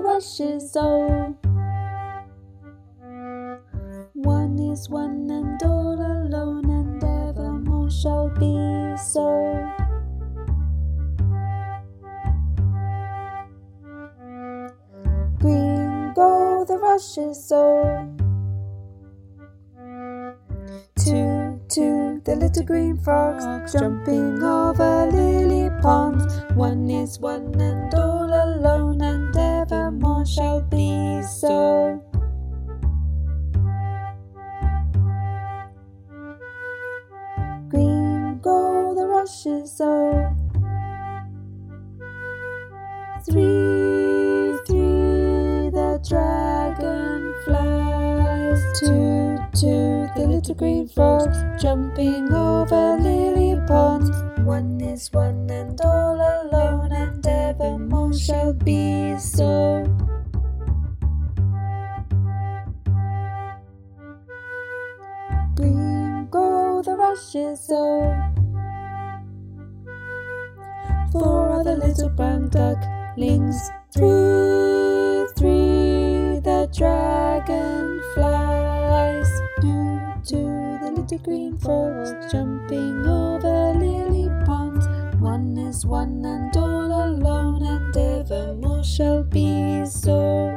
rushes, oh. One is one and all alone, and evermore shall be so. Green go the rushes, oh. Two, the little green frogs jumping over lily ponds. One is one and all alone, and evermore shall be so. Green go the rushes, oh. Three, the dragon flies. Two, the little green frogs jumping over lily ponds. One is one and all alone, and evermore shall be so. Green go the rushes, oh. Four are the little brown ducklings. Three, the dragon flies. Two, the little green frogs jumping over lily ponds. One is one and all alone, and evermore shall be so.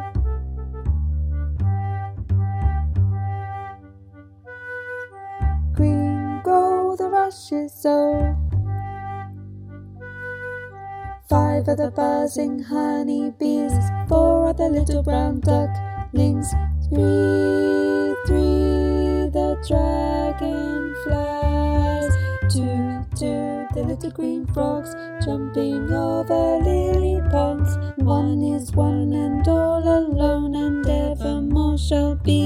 Green go the rushes, oh. Five are the buzzing honeybees. Four are the little brown ducklings. Three, the dragon flies. Two, the little green frogs jumping over lily ponds. One is one and all alone, and evermore shall be